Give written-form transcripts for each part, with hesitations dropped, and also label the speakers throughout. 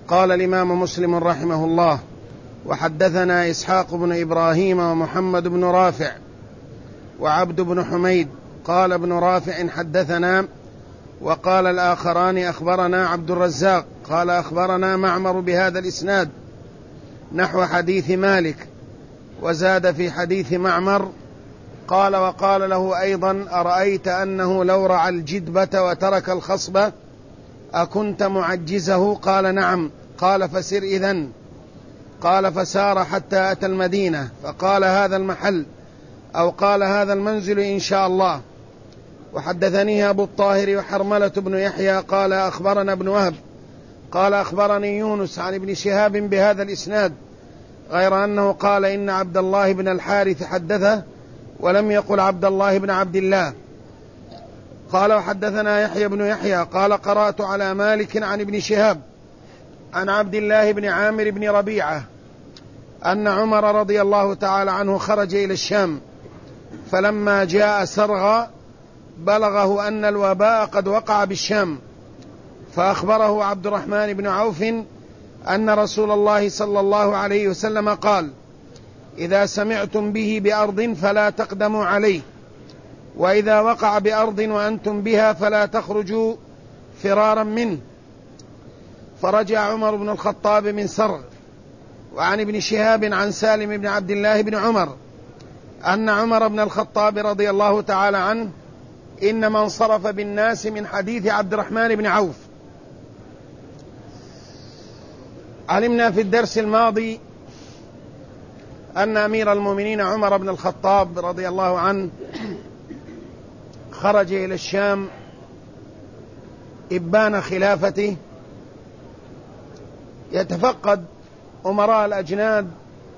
Speaker 1: قال الإمام مسلم رحمه الله: وحدثنا إسحاق بن إبراهيم ومحمد بن رافع وعبد بن حميد. قال ابن رافع: حدثنا. وقال الآخران: أخبرنا عبد الرزاق قال أخبرنا معمر بهذا الإسناد نحو حديث مالك، وزاد في حديث معمر قال: وقال له أيضا: أرأيت أنه لو رعى الجدبة وترك الخصبة أكنت معجزه؟ قال: نعم. قال: فسر إذن. قال: فسار حتى أتى المدينة فقال: هذا المحل، أو قال: هذا المنزل إن شاء الله. وحدثني أبو الطاهر وحرملة بن يحيى قال أخبرنا ابن وهب قال أخبرني يونس عن ابن شهاب بهذا الإسناد، غير أنه قال: إن عبد الله بن الحارث حدثه، ولم يقل عبد الله بن عبد الله. قال: وحدثنا يحيى بن يحيى قال قرأت على مالك عن ابن شهاب عن عبد الله بن عامر بن ربيعة أن عمر رضي الله تعالى عنه خرج إلى الشام، فلما جاء سرغ بلغه أن الوباء قد وقع بالشام، فأخبره عبد الرحمن بن عوف أن رسول الله صلى الله عليه وسلم قال: إذا سمعتم به بأرض فلا تقدموا عليه، وإذا وقع بأرض وأنتم بها فلا تخرجوا فرارا منه. فرجع عمر بن الخطاب من سرغ. وعن ابن شهاب عن سالم بن عبد الله بن عمر أن عمر بن الخطاب رضي الله تعالى عنه إنما انصرف بالناس من حديث عبد الرحمن بن عوف. علمنا في الدرس الماضي أن أمير المؤمنين عمر بن الخطاب رضي الله عنه خرج إلى الشام إبان خلافته، يتفقد أمراء الأجناد،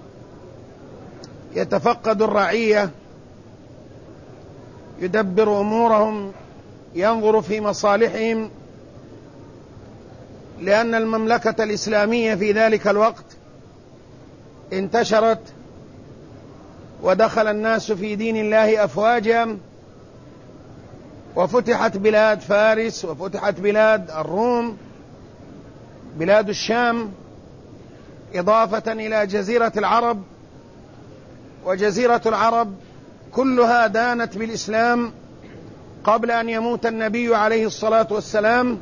Speaker 1: يتفقد الرعية، يدبر أمورهم، ينظر في مصالحهم، لأن المملكة الإسلامية في ذلك الوقت انتشرت ودخل الناس في دين الله أفواجا، وفتحت بلاد فارس وفتحت بلاد الروم، بلاد الشام، إضافة إلى جزيرة العرب، وجزيرة العرب كلها دانت بالإسلام قبل أن يموت النبي عليه الصلاة والسلام.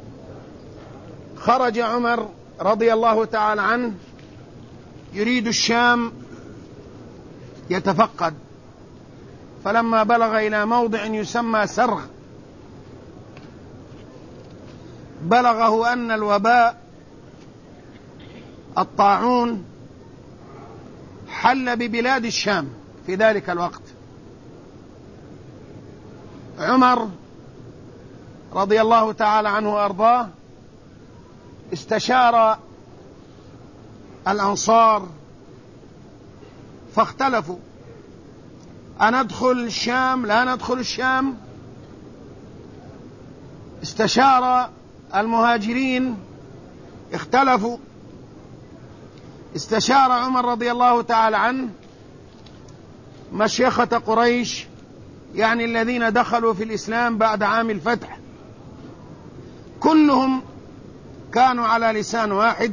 Speaker 1: خرج عمر رضي الله تعالى عنه يريد الشام يتفقد، فلما بلغ إلى موضع يسمى سرغ بلغه أن الوباء الطاعون حل ببلاد الشام في ذلك الوقت. عمر رضي الله تعالى عنه وأرضاه استشار الأنصار فاختلفوا: أندخل الشام لا ندخل الشام؟ استشار المهاجرين اختلفوا. استشار عمر رضي الله تعالى عنه مشيخة قريش، يعني الذين دخلوا في الإسلام بعد عام الفتح، كلهم كانوا على لسان واحد،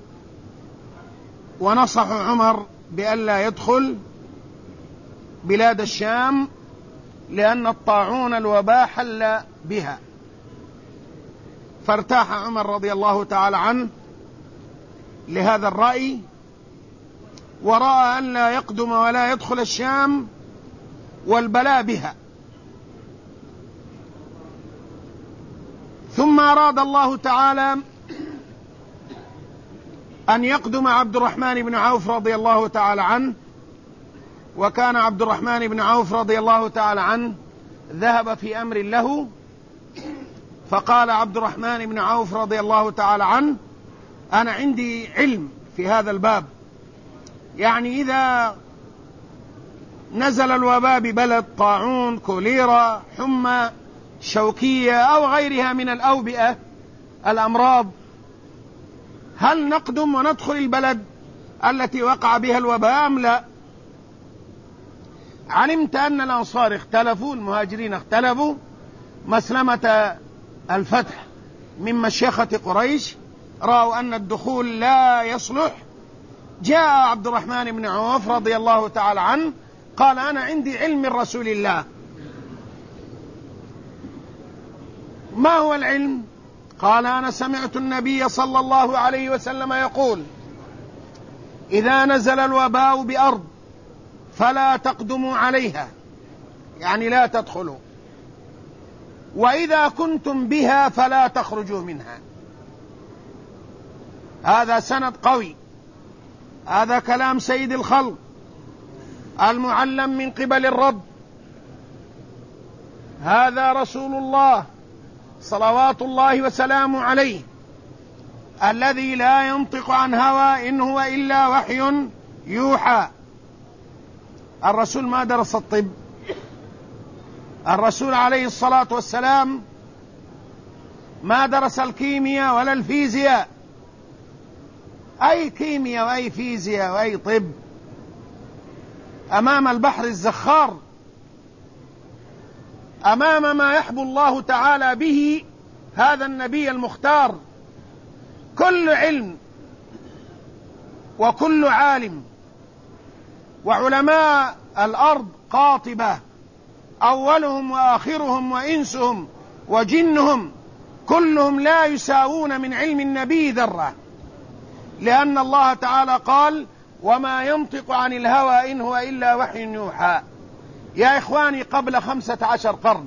Speaker 1: ونصحوا عمر بألا يدخل بلاد الشام لأن الطاعون الوباء حل بها. فارتاح عمر رضي الله تعالى عنه لهذا الرأي، ورأى أن لا يقدم ولا يدخل الشام والبلاء بها. ثم أراد الله تعالى أن يقدم عبد الرحمن بن عوف رضي الله تعالى عنه، وكان عبد الرحمن بن عوف رضي الله تعالى عنه ذهب في أمر له، فقال عبد الرحمن بن عوف رضي الله تعالى عنه: أنا عندي علم في هذا الباب، يعني إذا نزل الوباء ببلد، طاعون، كوليرا، حمى، شوكية أو غيرها من الأوبئة الأمراض، هل نقدم وندخل البلد التي وقع بها الوباء أم لا؟ علمت أن الأنصار اختلفوا، المهاجرين اختلفوا، مسلمة الفتح من مشيخة قريش رأوا أن الدخول لا يصلح، جاء عبد الرحمن بن عوف رضي الله تعالى عنه قال: أنا عندي علم من رسول الله. ما هو العلم؟ قال: أنا سمعت النبي صلى الله عليه وسلم يقول: إذا نزل الوباء بأرض فلا تقدموا عليها، يعني لا تدخلوا، وإذا كنتم بها فلا تخرجوا منها. هذا سند قوي، هذا كلام سيد الخلق المعلم من قبل الرب، هذا رسول الله صلوات الله وسلامه عليه الذي لا ينطق عن هوى إن هو إلا وحي يوحى. الرسول ما درس الطب، الرسول عليه الصلاة والسلام ما درس الكيمياء ولا الفيزياء، أي كيمياء وأي فيزياء وأي طب أمام البحر الزخار، أمام ما يحبو الله تعالى به هذا النبي المختار. كل علم وكل عالم وعلماء الأرض قاطبة، أولهم وآخرهم وإنسهم وجنهم كلهم لا يساوون من علم النبي ذرة، لأن الله تعالى قال: وما ينطق عن الهوى إن هو إلا وحي يوحى. يا إخواني، قبل 15 قرن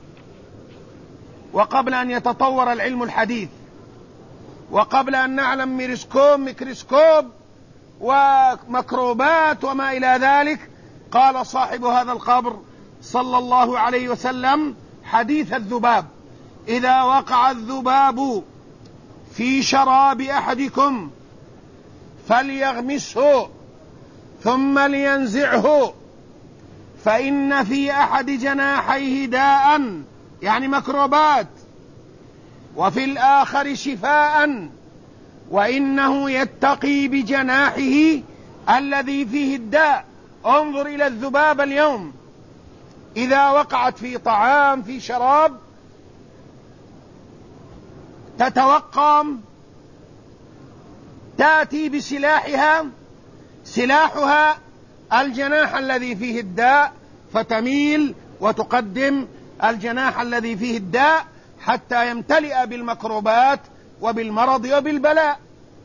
Speaker 1: وقبل أن يتطور العلم الحديث وقبل أن نعلم ميكروسكوب وميكروبات وما إلى ذلك، قال صاحب هذا القبر صلى الله عليه وسلم حديث الذباب: إذا وقع الذباب في شراب أحدكم فليغمسه ثم لينزعه، فإن في أحد جناحيه داء، يعني ميكروبات، وفي الآخر شفاء، وإنه يتقي بجناحه الذي فيه الداء. انظر إلى الذباب اليوم، إذا وقعت في طعام في شراب تتوقم، تأتي بسلاحها، سلاحها الجناح الذي فيه الداء، فتميل وتقدم الجناح الذي فيه الداء حتى يمتلئ بالميكروبات وبالمرض وبالبلاء.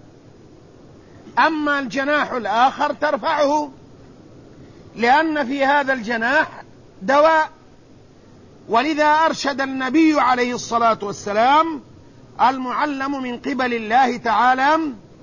Speaker 1: أما الجناح الآخر ترفعه، لأن في هذا الجناح دواء. ولذا أرشد النبي عليه الصلاة والسلام المعلم من قبل الله تعالى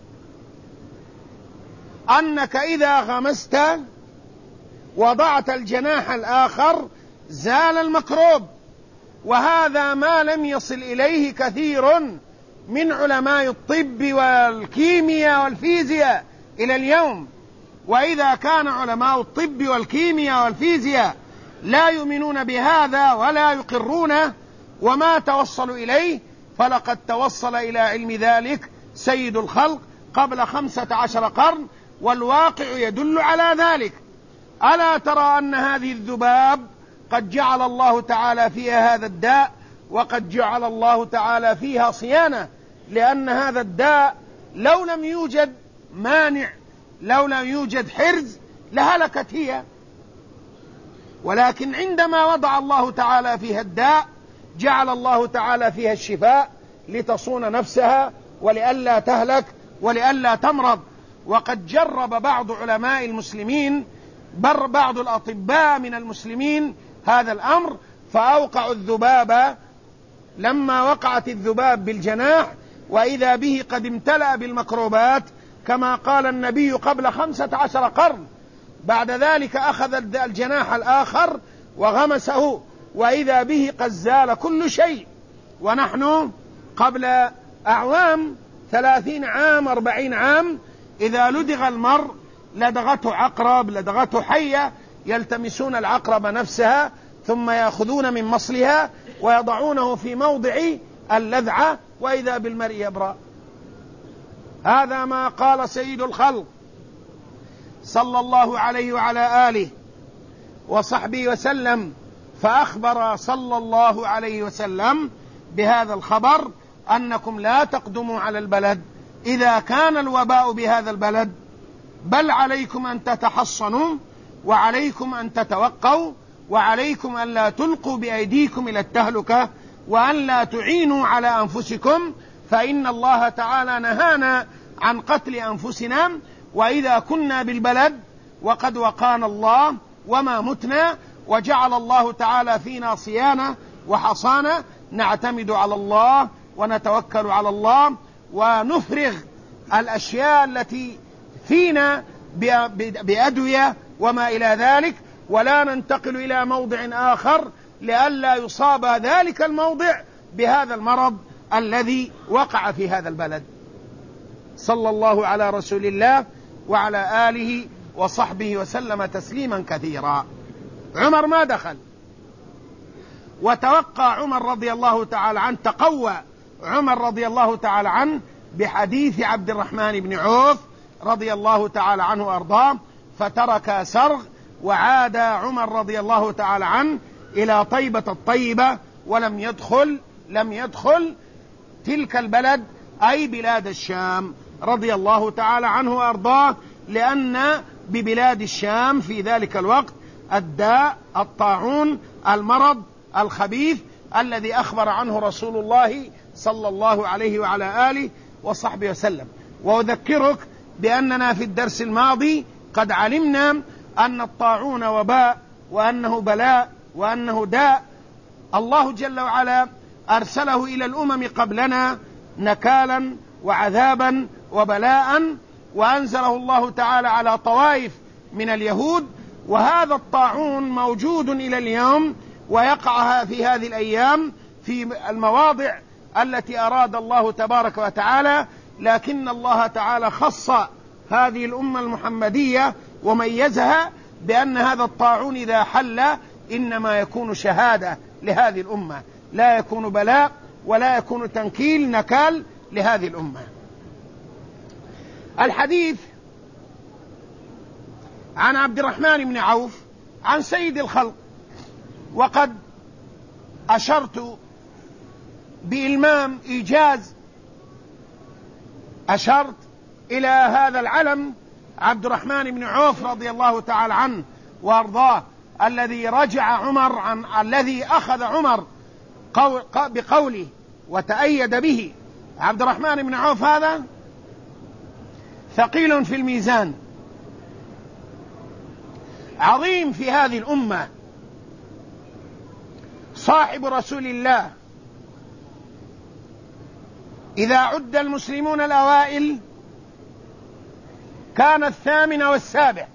Speaker 1: أنك إذا غمست وضعت الجناح الآخر زال الميكروب، وهذا ما لم يصل إليه كثير من علماء الطب والكيمياء والفيزياء إلى اليوم. وإذا كان علماء الطب والكيمياء والفيزياء لا يؤمنون بهذا ولا يقرونه وما توصلوا إليه، فلقد توصل إلى علم ذلك سيد الخلق قبل 15 قرن، والواقع يدل على ذلك. ألا ترى أن هذه الذباب قد جعل الله تعالى فيها هذا الداء، وقد جعل الله تعالى فيها صيانة، لأن هذا الداء لو لم يوجد مانع، لو لم يوجد حرز، لهلكت هي. ولكن عندما وضع الله تعالى فيها الداء جعل الله تعالى فيها الشفاء لتصون نفسها ولئلا تهلك ولئلا تمرض. وقد جرب بعض علماء المسلمين، بعض الأطباء من المسلمين هذا الأمر، فأوقعوا الذباب. لما وقعت الذباب بالجناح وإذا به قد امتلأ بالميكروبات كما قال النبي قبل 15 قرن. بعد ذلك أخذ الجناح الآخر وغمسه وإذا به قد زال كل شيء. ونحن قبل أعوام 30 عام 40 عام إذا لدغ المرء لدغته عقرب، لدغته حية، يلتمسون العقرب نفسها ثم يأخذون من مصلها ويضعونه في موضع اللذعة وإذا بالمرء يبرأ. هذا ما قال سيد الخلق صلى الله عليه وعلى آله وصحبه وسلم، فأخبر صلى الله عليه وسلم بهذا الخبر: أنكم لا تقدموا على البلد إذا كان الوباء بهذا البلد، بل عليكم أن تتحصنوا، وعليكم أن تتوقوا، وعليكم أن لا تلقوا بأيديكم إلى التهلكة، وأن لا تعينوا على أنفسكم، فإن الله تعالى نهانا عن قتل أنفسنا، وإذا كنا بالبلد وقد وقانا الله وما متنا وجعل الله تعالى فينا صيانة وحصانة، نعتمد على الله ونتوكل على الله ونفرغ الأشياء التي فينا بأدوية وما إلى ذلك، ولا ننتقل إلى موضع آخر لئلا يصاب ذلك الموضع بهذا المرض الذي وقع في هذا البلد. صلى الله على رسول الله وعلى آله وصحبه وسلم تسليما كثيرا. عمر ما دخل، وتوقع عمر رضي الله تعالى عنه، تقوى عمر رضي الله تعالى عنه بحديث عبد الرحمن بن عوف رضي الله تعالى عنه وأرضاه، فترك سرغ، وعاد عمر رضي الله تعالى عنه إلى طيبة الطيبة، ولم يدخل تلك البلد أي بلاد الشام رضي الله تعالى عنه وأرضاه، لأن ببلاد الشام في ذلك الوقت الداء، الطاعون، المرض الخبيث الذي أخبر عنه رسول الله صلى الله عليه وعلى آله وصحبه وسلم. وأذكرك بأننا في الدرس الماضي قد علمنا أن الطاعون وباء، وأنه بلاء، وأنه داء الله جل وعلا أرسله إلى الأمم قبلنا نكالا وعذابا وبلاء، وأنزله الله تعالى على طوائف من اليهود، وهذا الطاعون موجود إلى اليوم، ويقع في هذه الأيام في المواضع التي أراد الله تبارك وتعالى، لكن الله تعالى خص هذه الأمة المحمدية وميزها بأن هذا الطاعون إذا حل إنما يكون شهادة لهذه الأمة، لا يكون بلاء ولا يكون تنكيل نكال لهذه الأمة. الحديث عن عبد الرحمن بن عوف عن سيد الخلق، وقد أشرت بإلمام إيجاز، أشرت إلى هذا العلم عبد الرحمن بن عوف رضي الله تعالى عنه وأرضاه، الذي الذي أخذ عمر بقوله وتأيد به. عبد الرحمن بن عوف هذا ثقيل في الميزان، عظيم في هذه الأمة، صاحب رسول الله. إذا عد المسلمون الأوائل كان الثامن والسابع.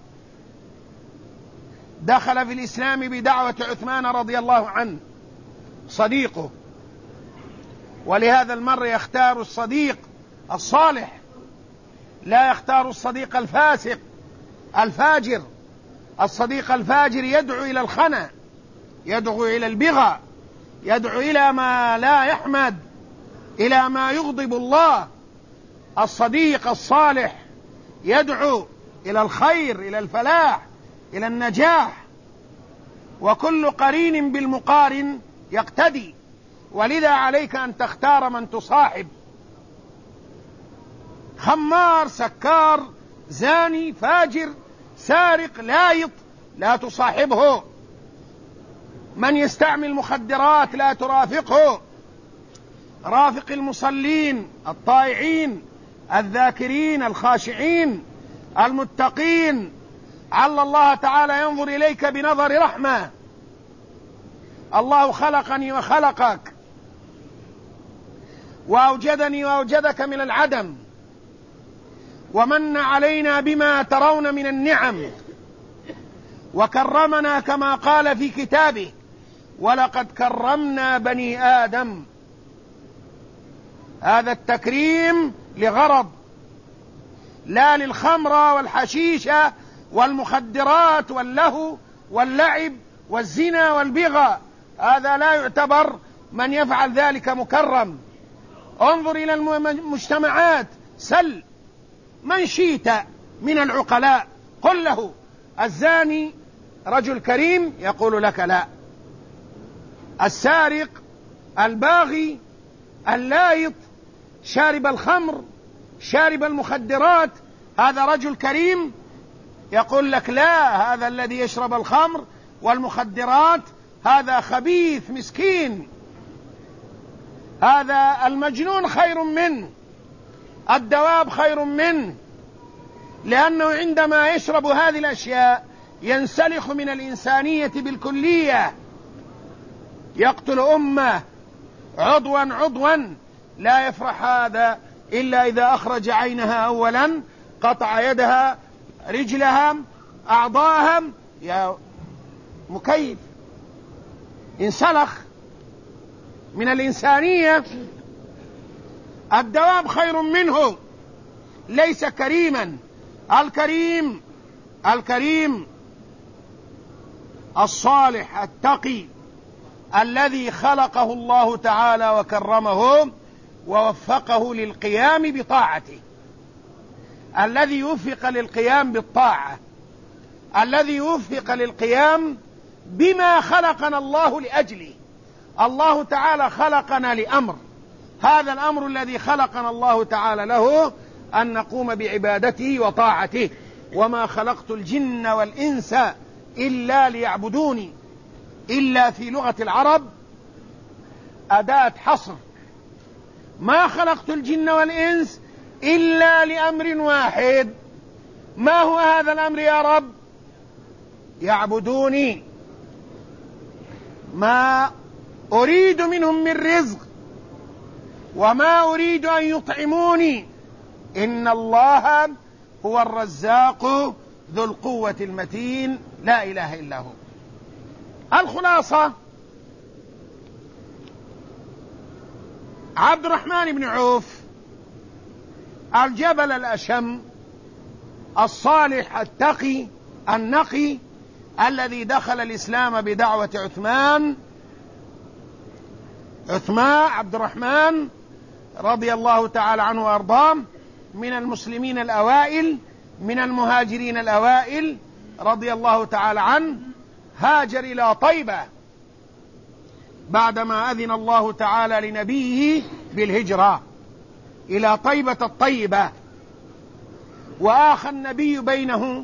Speaker 1: دخل في الإسلام بدعوة عثمان رضي الله عنه صديقه، ولهذا المر يختار الصديق الصالح، لا يختار الصديق الفاسق الفاجر. الصديق الفاجر يدعو إلى الخنا، يدعو إلى البغى، يدعو إلى ما لا يحمد، إلى ما يغضب الله. الصديق الصالح يدعو إلى الخير، إلى الفلاح، إلى النجاح، وكل قرين بالمقارن يقتدي، ولذا عليك أن تختار من تصاحب. خمار، سكار، زاني، فاجر، سارق، لايط، لا تصاحبه. من يستعمل مخدرات لا ترافقه. رافق المصلين الطائعين الذاكرين الخاشعين المتقين، عل الله تعالى ينظر إليك بنظر رحمة. الله خلقني وخلقك، وأوجدني وأوجدك من العدم، ومن علينا بما ترون من النعم، وكرمنا كما قال في كتابه: ولقد كرمنا بني آدم. هذا التكريم لغرض، لا للخمر والحشيشة والمخدرات واللهو واللعب والزنا والبغى. هذا لا يعتبر من يفعل ذلك مكرم. انظر إلى المجتمعات، سل من شئت من العقلاء، قل له الزاني رجل كريم يقول لك لا. السارق، الباغي، اللايط، شارب الخمر، شارب المخدرات هذا رجل كريم؟ يقول لك لا، هذا الذي يشرب الخمر والمخدرات هذا خبيث مسكين، هذا المجنون خير منه، الدواب خير منه، لأنه عندما يشرب هذه الأشياء ينسلخ من الإنسانية بالكلية، يقتل أمه عضوا عضوا. لا يفرح هذا إلا إذا أخرج عينها أولا، قطع يدها، رجلها، أعضاءها، يا مكيف، انسلخ من الإنسانية. الدواب خير منه، ليس كريما. الكريم الصالح التقي الذي خلقه الله تعالى وكرمه ووفقه للقيام بطاعته، الذي يوفق للقيام بالطاعة، الذي يوفق للقيام بما خلقنا الله لأجله. الله تعالى خلقنا لأمر، هذا الأمر الذي خلقنا الله تعالى له أن نقوم بعبادته وطاعته. وما خلقت الجن والإنس إلا ليعبدوني، إلا في لغة العرب أداة حصر، ما خلقت الجن والإنس إلا لأمر واحد. ما هو هذا الأمر يا رب؟ يعبدوني، ما أريد منهم من رزق وما أريد أن يطعموني، إن الله هو الرزاق ذو القوة المتين، لا إله إلا هو. الخلاصة: عبد الرحمن بن عوف الجبل الأشم الصالح التقي النقي الذي دخل الإسلام بدعوة عثمان عبد الرحمن رضي الله تعالى عنه وأرضاه، من المسلمين الأوائل، من المهاجرين الأوائل رضي الله تعالى عنه، هاجر إلى طيبة بعدما أذن الله تعالى لنبيه بالهجرة إلى طيبة الطيبة، وآخى النبي بينه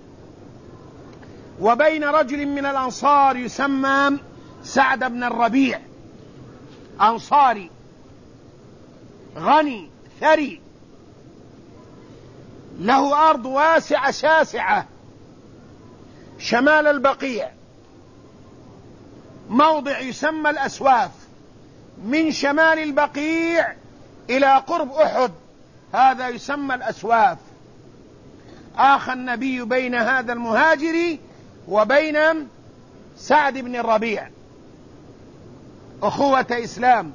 Speaker 1: وبين رجل من الأنصار يسمى سعد بن الربيع، أنصاري غني ثري، له أرض واسعة شاسعة شمال البقيع، موضع يسمى الأسواف، من شمال البقيع إلى قرب أحد، هذا يسمى الأسواف. آخى النبي بين هذا المهاجر وبين سعد بن الربيع أخوة إسلام،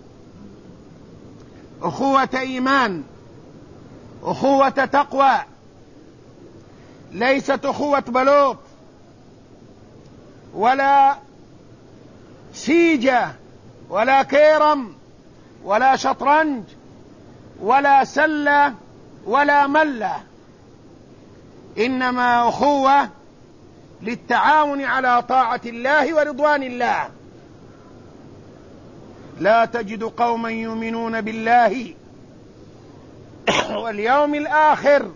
Speaker 1: أخوة إيمان، أخوة تقوى، ليست أخوة بلوط ولا سيجة ولا كيرم ولا شطرنج ولا سلة ولا ملة، إنما أخوة للتعاون على طاعة الله ورضوان الله. لا تجد قوما يؤمنون بالله واليوم الآخر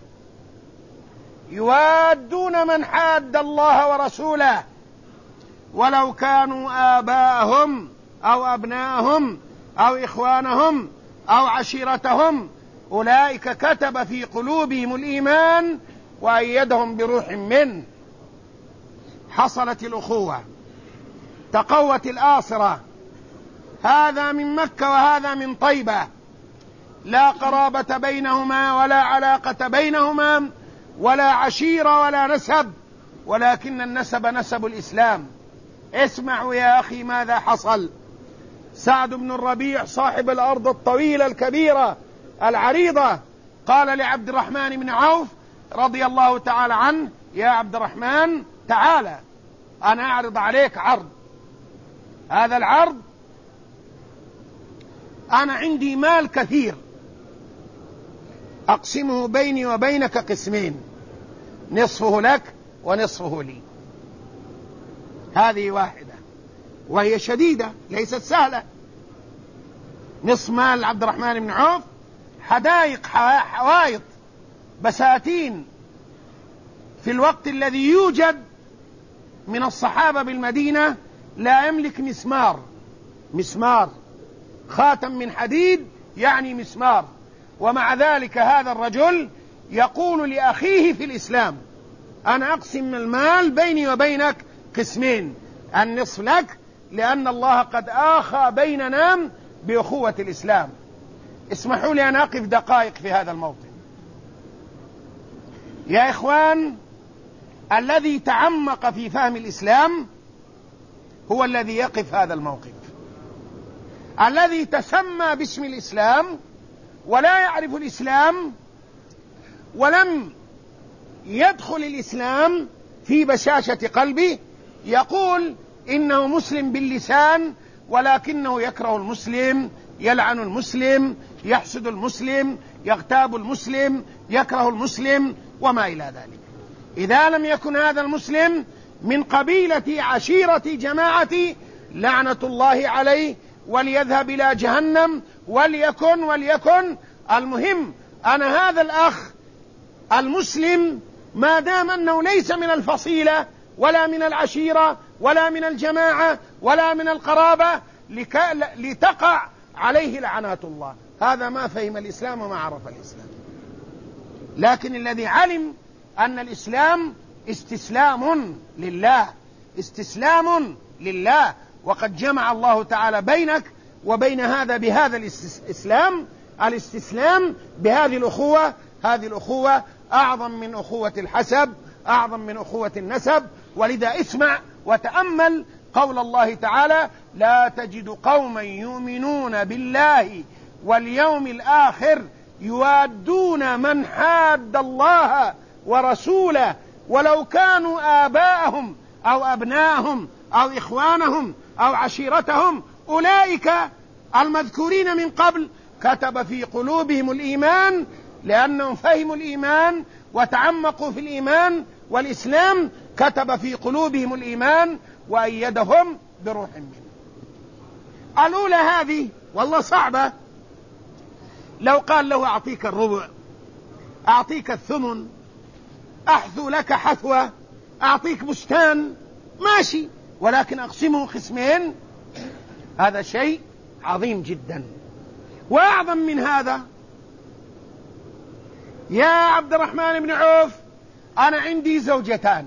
Speaker 1: يوادون من حاد الله ورسوله ولو كانوا آباءهم أو أبناءهم أو إخوانهم أو عشيرتهم، أولئك كتب في قلوبهم الإيمان وأيدهم بروح منه. حصلت الأخوة، تقوت الآصرة، هذا من مكة وهذا من طيبة، لا قرابة بينهما ولا علاقة بينهما ولا عشيرة ولا نسب، ولكن النسب نسب الإسلام. اسمعوا يا أخي ماذا حصل. سعد بن الربيع صاحب الأرض الطويلة الكبيرة العريضة قال لعبد الرحمن بن عوف رضي الله تعالى عنه: يا عبد الرحمن تعالى، أنا أعرض عليك عرض. هذا العرض: أنا عندي مال كثير أقسمه بيني وبينك قسمين، نصفه لك ونصفه لي. هذه واحدة وهي شديدة ليست سهلة. نصف مال عبد الرحمن بن عوف حدائق، حوائط، بساتين في الوقت الذي يوجد من الصحابة بالمدينة لا يملك مسمار، خاتم من حديد يعني مسمار. ومع ذلك هذا الرجل يقول لأخيه في الإسلام: أنا أقسم المال بيني وبينك قسمين، النصف لك، لأن الله قد آخى بيننا بأخوة الإسلام. اسمحوا لي أن أقف دقائق في هذا الموطن. يا إخوان، الذي تعمق في فهم الإسلام هو الذي يقف هذا الموقف. الذي تسمى باسم الإسلام ولا يعرف الإسلام ولم يدخل الإسلام في بشاشة قلبه يقول إنه مسلم باللسان، ولكنه يكره المسلم، يلعن المسلم، يحسد المسلم، يغتاب المسلم، يكره المسلم، وما إلى ذلك. إذا لم يكن هذا المسلم من قبيلة عشيرة جماعة لعنة الله عليه، وليذهب إلى جهنم، وليكن. المهم أن هذا الأخ المسلم ما دام أنه ليس من الفصيلة ولا من العشيرة ولا من الجماعة ولا من القرابة لتقع عليه لعنات الله. هذا ما فهم الإسلام وما عرف الإسلام. لكن الذي علم أن الإسلام استسلام لله، وقد جمع الله تعالى بينك وبين هذا بهذا الاستسلام بهذه الأخوة. هذه الأخوة أعظم من أخوة الحسب، أعظم من أخوة النسب. ولذا اسمع وتأمل قول الله تعالى: لا تجد قوما يؤمنون بالله واليوم الآخر يوادون من حاد الله ورسوله ولو كانوا آباءهم أو أبناءهم أو إخوانهم أو عشيرتهم أولئك المذكورين من قبل كتب في قلوبهم الإيمان، لأنهم فهموا الإيمان وتعمقوا في الإيمان والإسلام، كتب في قلوبهم الإيمان وأيدهم بروح منه. الأولى هذه والله صعبة. لو قال له: أعطيك الربع، أعطيك الثمن، أحثو لك حثوة، أعطيك بستان، ماشي، ولكن أقسمه قسمين، هذا شيء عظيم جدا. وأعظم من هذا: يا عبد الرحمن بن عوف، أنا عندي زوجتان،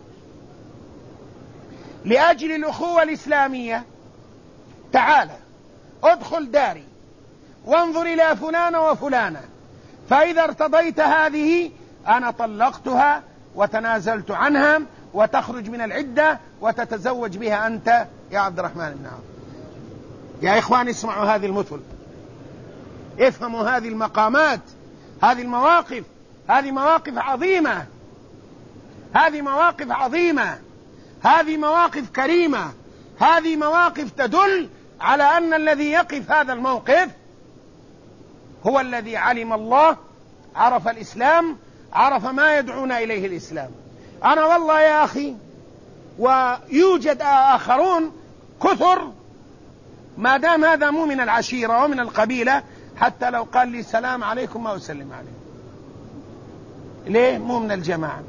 Speaker 1: لأجل الأخوة الإسلامية تعال ادخل داري وانظر إلى فلانة وفلانة، فإذا ارتضيت هذه أنا طلقتها وتنازلت عنها وتخرج من العدة وتتزوج بها أنت يا عبد الرحمن بن عوف. يا إخوان، اسمعوا هذه المثل، افهموا هذه المقامات، هذه المواقف، هذه مواقف عظيمة، هذه مواقف عظيمة، هذه مواقف كريمة، هذه مواقف تدل على أن الذي يقف هذا الموقف هو الذي علم الله، عرف الإسلام، عرف ما يدعون إليه الإسلام. أنا والله يا أخي، ويوجد آخرون كثر، ما دام هذا مو من العشيرة ومن القبيلة، حتى لو قال لي السلام عليكم ما أسلم عليه. ليه؟ مو من الجماعة.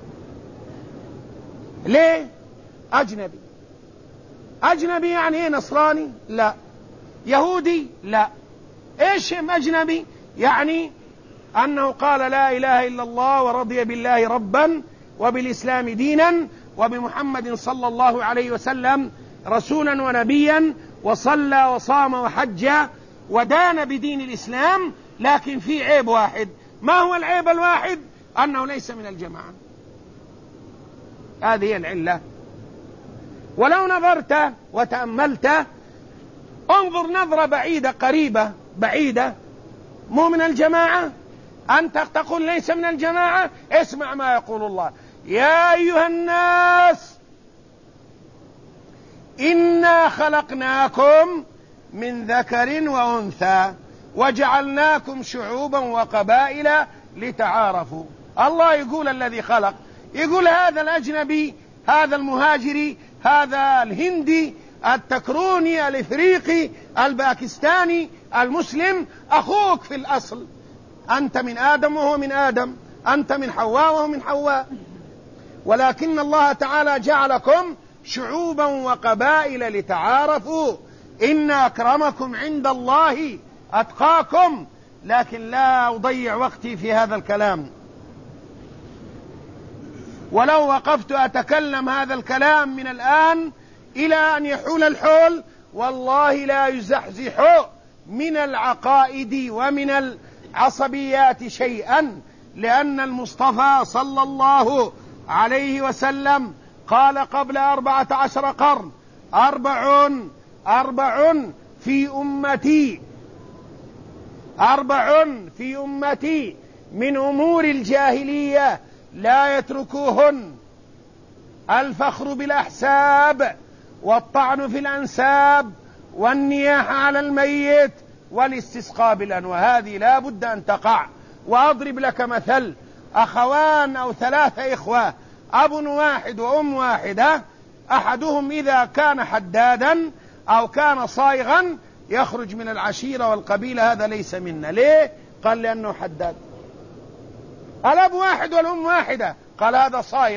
Speaker 1: ليه؟ أجنبي. أجنبي يعني إيه؟ نصراني؟ لا. يهودي؟ لا. إيش أجنبي؟ يعني أنه قال لا إله إلا الله ورضي بالله ربا وبالإسلام دينا وبمحمد صلى الله عليه وسلم رسولا ونبيا، وصلى وصام وحج ودان بدين الإسلام، لكن في عيب واحد. ما هو العيب الواحد؟ أنه ليس من الجماعة. هذه هي العلة. ولو نظرت وتأملت، انظر نظرة بعيدة قريبة بعيدة، مو من الجماعة، أنت تقول ليس من الجماعة. اسمع ما يقول الله: يا أيها الناس إنا خلقناكم من ذكر وأنثى وجعلناكم شعوبا وقبائل لتعارفوا. الله يقول الذي خلق، يقول هذا الأجنبي، هذا المهاجري، هذا الهندي، التكروني، الإفريقي، الباكستاني، المسلم، أخوك في الأصل، أنت من آدم وهو من آدم، أنت من حواء وهو من حواء، ولكن الله تعالى جعلكم شعوبا وقبائل لتعارفوا إن أكرمكم عند الله أتقاكم. لكن لا أضيع وقتي في هذا الكلام، ولو وقفت أتكلم هذا الكلام من الآن إلى أن يحول الحول والله لا يزحزح من العقائد ومن العصبيات شيئا، لأن المصطفى صلى الله عليه وسلم قال قبل 14 قرن: أربع في أمتي من أمور الجاهلية لا يتركوهن: الفخر بالأحساب، والطعن في الأنساب، والنياح على الميت، والاستسقاء بالأنواع. هذه لا بد أن تقع. وأضرب لك مثل: أخوان أو 3 إخوة، أب واحد وأم واحدة، أحدهم إذا كان حدادا أو كان صائغا يخرج من العشيرة والقبيلة، هذا ليس منا. ليه؟ قال لأنه حداد. الأب واحد والأم واحدة، قال هذا صائغ.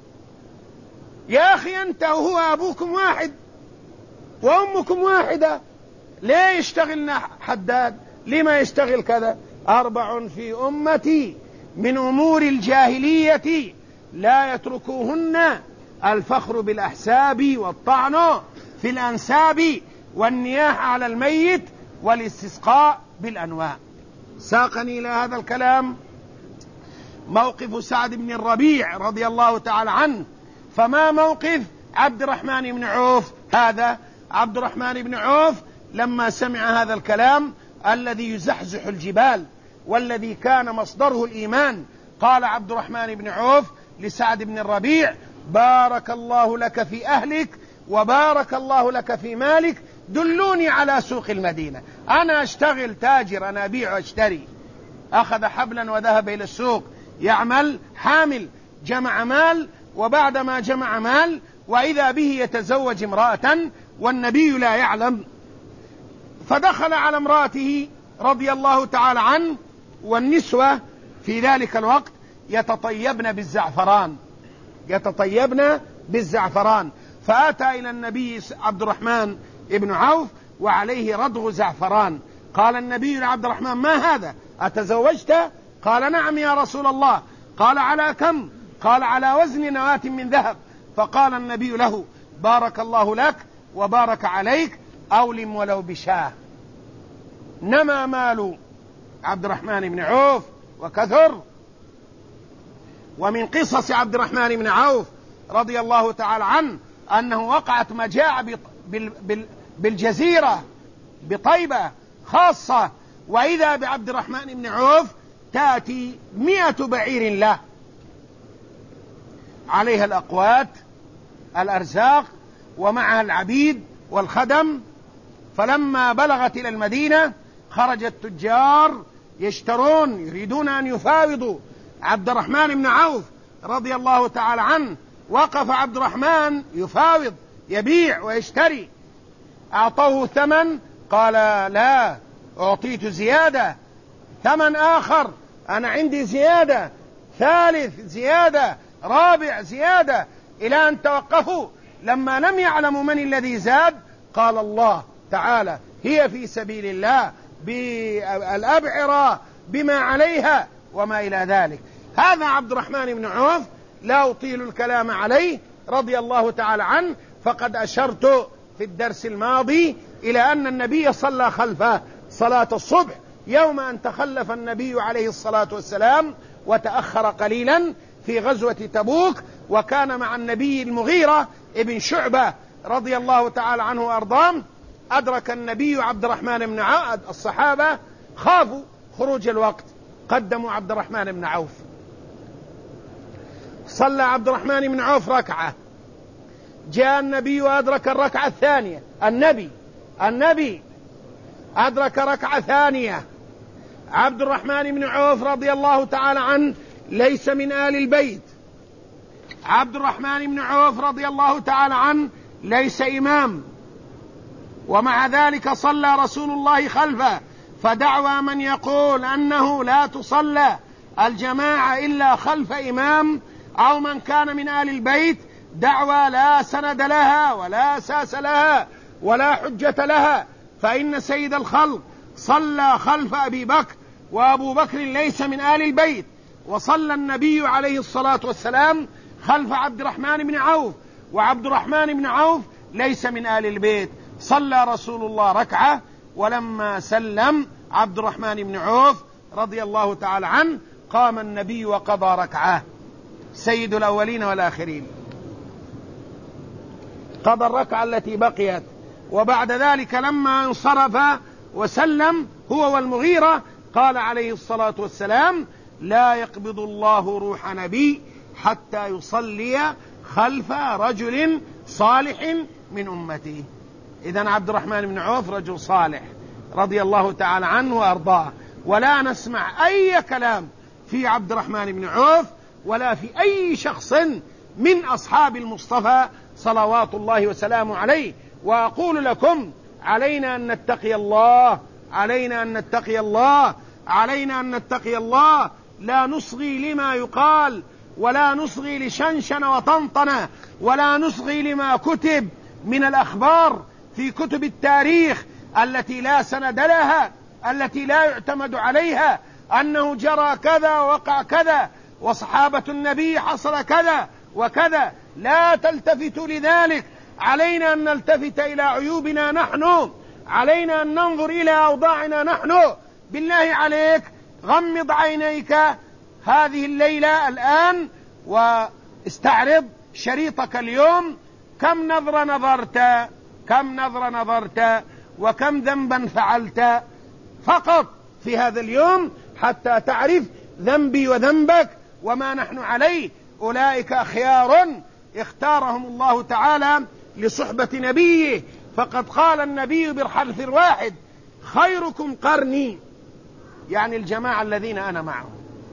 Speaker 1: يا أخي أنت وهو أبوكم واحد وأمكم واحدة، ليه يشتغلنا حداد؟ لما يشتغل كذا؟ 4 في أمتي من أمور الجاهلية لا يتركوهن: الفخر بالأحساب، والطعن في الأنساب، والنياح على الميت، والاستسقاء بالأنواع. ساقني إلى هذا الكلام موقف سعد بن الربيع رضي الله تعالى عنه. فما موقف عبد الرحمن بن عوف؟ هذا عبد الرحمن بن عوف لما سمع هذا الكلام الذي يزحزح الجبال والذي كان مصدره الإيمان، قال عبد الرحمن بن عوف لسعد بن الربيع: بارك الله لك في أهلك، وبارك الله لك في مالك، دلوني على سوق المدينة، أنا أشتغل تاجر، أنا أبيع وأشتري. أخذ حبلا وذهب إلى السوق يعمل حامل، جمع مال، وبعدما جمع مال وإذا به يتزوج امرأة والنبي لا يعلم، فدخل على امرأته رضي الله تعالى عنه، والنسوة في ذلك الوقت يتطيبن بالزعفران، فأتى إلى النبي عبد الرحمن ابن عوف وعليه ردغ زعفران. قال النبي لعبد الرحمن: ما هذا؟ أتزوجت؟ قال: نعم يا رسول الله. قال: على كم؟ قال: على وزن نواة من ذهب. فقال النبي له: بارك الله لك وبارك عليك، أولم ولو بشاه. نما مال عبد الرحمن بن عوف وكثر. ومن قصص عبد الرحمن بن عوف رضي الله تعالى عنه أنه وقعت مجاعة بالجزيرة بطيبة خاصة، وإذا بعبد الرحمن بن عوف تأتي 100 بعير له عليها الأقوات الأرزاق ومعها العبيد والخدم. فلما بلغت إلى المدينة خرج التجار يشترون، يريدون أن يفاوضوا عبد الرحمن بن عوف رضي الله تعالى عنه. وقف عبد الرحمن يفاوض، يبيع ويشتري. أعطوه ثمن، قال: لا، أعطيت زيادة، ثمن آخر، أنا عندي زيادة، ثالث زيادة، رابع زيادة، إلى أن توقفوا. لما لم يعلموا من الذي زاد قال الله تعالى: هي في سبيل الله، بالأبعرة بما عليها وما إلى ذلك. هذا عبد الرحمن بن عوف لا أطيل الكلام عليه رضي الله تعالى عنه. فقد أشرت في الدرس الماضي إلى أن النبي صلى خلفه صلاة الصبح يوم أن تخلف النبي عليه الصلاة والسلام وتأخر قليلا في غزوة تبوك، وكان مع النبي المغيرة ابن شعبة رضي الله تعالى عنه وأرضاه. أدرك النبي عبد الرحمن بن عوف، الصحابة خافوا خروج الوقت، قدموا عبد الرحمن بن عوف. صلى عبد الرحمن بن عوف ركعة، جاء النبي وأدرك الركعة الثانية. النبي أدرك ركعة ثانية. عبد الرحمن بن عوف رضي الله تعالى عنه ليس من آل البيت. عبد الرحمن بن عوف رضي الله تعالى عنه ليس إمام، ومع ذلك صلى رسول الله خلفه فدعوى من يقول أنه لا تصلى الجماعة إلا خلف إمام أو من كان من آل البيت دعوى لا سند لها ولا أساس لها ولا حجة لها، فإن سيد الخلق صلى خلف أبي بكر، وأبو بكر ليس من آل البيت، وصلى النبي عليه الصلاة والسلام خلف عبد الرحمن بن عوف، وعبد الرحمن بن عوف ليس من آل البيت. صلى رسول الله ركعة، ولما سلم عبد الرحمن بن عوف رضي الله تعالى عنه قام النبي وقضى ركعة، سيد الأولين والآخرين، قضى الركعة التي بقيت. وبعد ذلك لما انصرف وسلم هو والمغيرة قال عليه الصلاة والسلام: لا يقبض الله روح نبي حتى يصلي خلف رجل صالح من أمته. إذن عبد الرحمن بن عوف رجل صالح رضي الله تعالى عنه وأرضاه، ولا نسمع أي كلام في عبد الرحمن بن عوف ولا في أي شخص من أصحاب المصطفى صلوات الله وسلامه عليه. وأقول لكم: علينا أن نتقي الله، علينا أن نتقي الله، علينا أن نتقي الله، لا نصغي لما يقال، ولا نصغي لشنشن وطنطنة، ولا نصغي لما كتب من الأخبار في كتب التاريخ التي لا سند لها، التي لا يعتمد عليها، أنه جرى كذا ووقع كذا وصحابة النبي حصل كذا وكذا. لا تلتفتوا لذلك، علينا أن نلتفت إلى عيوبنا نحن، علينا أن ننظر إلى أوضاعنا نحن. بالله عليك غمض عينيك هذه الليلة الآن واستعرض شريطك اليوم، كم نظرة نظرت، كم نظرة نظرت، وكم ذنبا فعلت فقط في هذا اليوم، حتى تعرف ذنبي وذنبك وما نحن عليه. أولئك أخيار اختارهم الله تعالى لصحبة نبيه، فقد قال النبي بالحرف الواحد: خيركم قرني، يعني الجماعة الذين أنا معهم،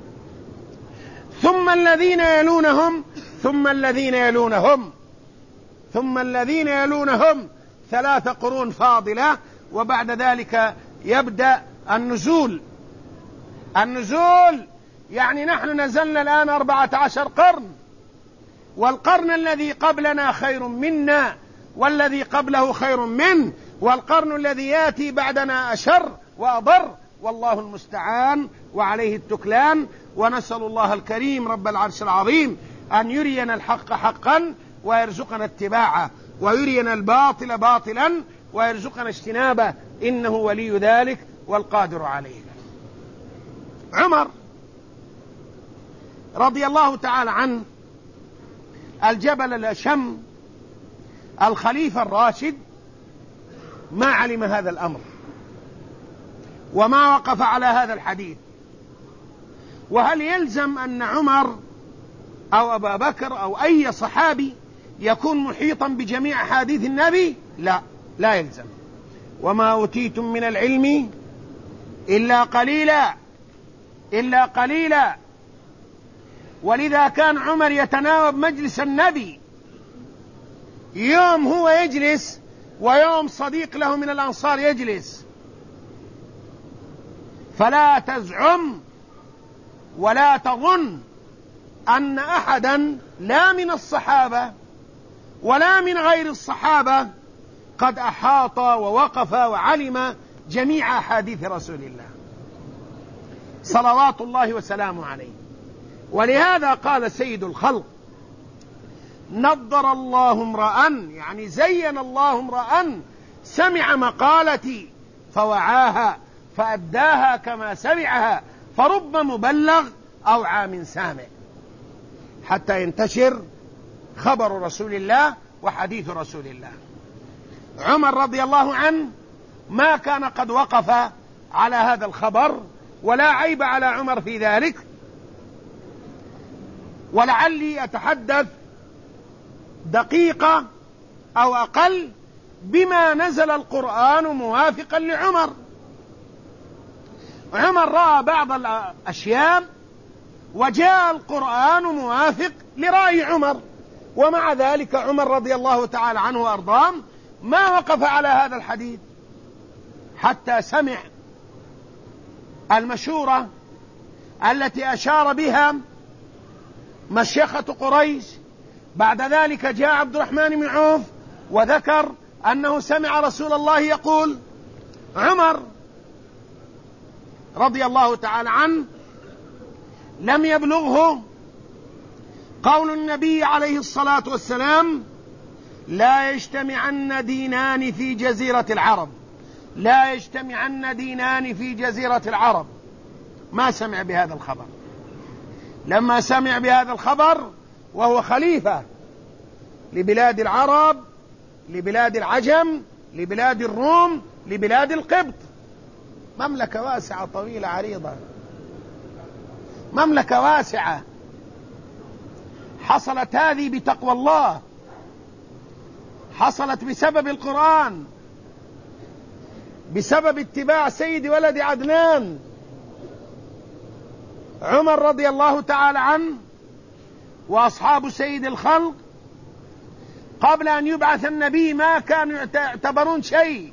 Speaker 1: ثم الذين يلونهم، ثم الذين يلونهم، ثم الذين يلونهم، 3 قرون فاضلة. وبعد ذلك يبدأ النزول. النزول يعني نحن نزلنا الآن 14 قرن، والقرن الذي قبلنا خير منا، والذي قبله خير منه، والقرن الذي يأتي بعدنا أشر وأضر، والله المستعان وعليه التكلان. ونسأل الله الكريم رب العرش العظيم أن يرينا الحق حقا ويرزقنا اتباعه، ويرينا الباطل باطلا ويرزقنا اجتنابه، إنه ولي ذلك والقادر عليه. عمر رضي الله تعالى عنه الجبل الأشم الخليفة الراشد ما علم هذا الأمر وما وقف على هذا الحديث. وهل يلزم أن عمر أو أبا بكر أو أي صحابي يكون محيطا بجميع أحاديث النبي؟ لا، لا يلزم. وما أوتيتم من العلم إلا قليلا، إلا قليلا. ولذا كان عمر يتناوب مجلس النبي، يوم هو يجلس ويوم صديق له من الأنصار يجلس. فلا تزعم ولا تظن أن أحدا لا من الصحابة ولا من غير الصحابة قد أحاط ووقف وعلم جميع أحاديث رسول الله صلوات الله وسلامه عليه. ولهذا قال سيد الخلق: نضر الله امرأ، يعني زين الله امرأ سمع مقالتي فوعاها فأداها كما سمعها، فرب مبلغ أو عام سامع، حتى ينتشر خبر رسول الله وحديث رسول الله. عمر رضي الله عنه ما كان قد وقف على هذا الخبر، ولا عيب على عمر في ذلك. ولعلي أتحدث دقيقة أو أقل بما نزل القرآن موافقا لعمر. عمر رأى بعض الأشياء وجاء القرآن موافق لرأي عمر، ومع ذلك عمر رضي الله تعالى عنه وأرضاه ما وقف على هذا الحديث حتى سمع المشورة التي أشار بها مشيخة قريش. بعد ذلك جاء عبد الرحمن بن عوف وذكر أنه سمع رسول الله يقول. عمر رضي الله تعالى عنه لم يبلغه قول النبي عليه الصلاة والسلام: لا يجتمعن دينان في جزيرة العرب، لا يجتمعن دينان في جزيرة العرب. ما سمع بهذا الخبر. لما سمع بهذا الخبر وهو خليفة لبلاد العرب، لبلاد العجم، لبلاد الروم، لبلاد القبط، مملكة واسعة طويلة عريضة، مملكة واسعة. حصلت هذه بتقوى الله، حصلت بسبب القرآن، بسبب اتباع سيد ولد عدنان. عمر رضي الله تعالى عنه وأصحاب سيد الخلق قبل أن يبعث النبي ما كانوا يعتبرون شيء،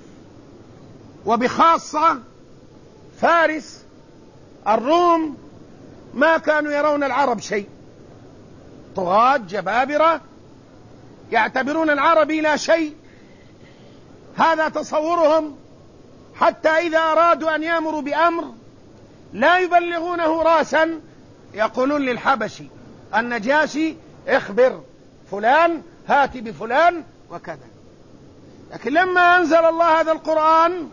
Speaker 1: وبخاصة فارس الروم ما كانوا يرون العرب شيء، طغاة جبابرة يعتبرون العرب لا شيء. هذا تصورهم، حتى إذا أرادوا أن يأمروا بأمر لا يبلغونه راسا، يقولون للحبشي النجاشي: اخبر فلان، هات بفلان وكذا. لكن لما أنزل الله هذا القرآن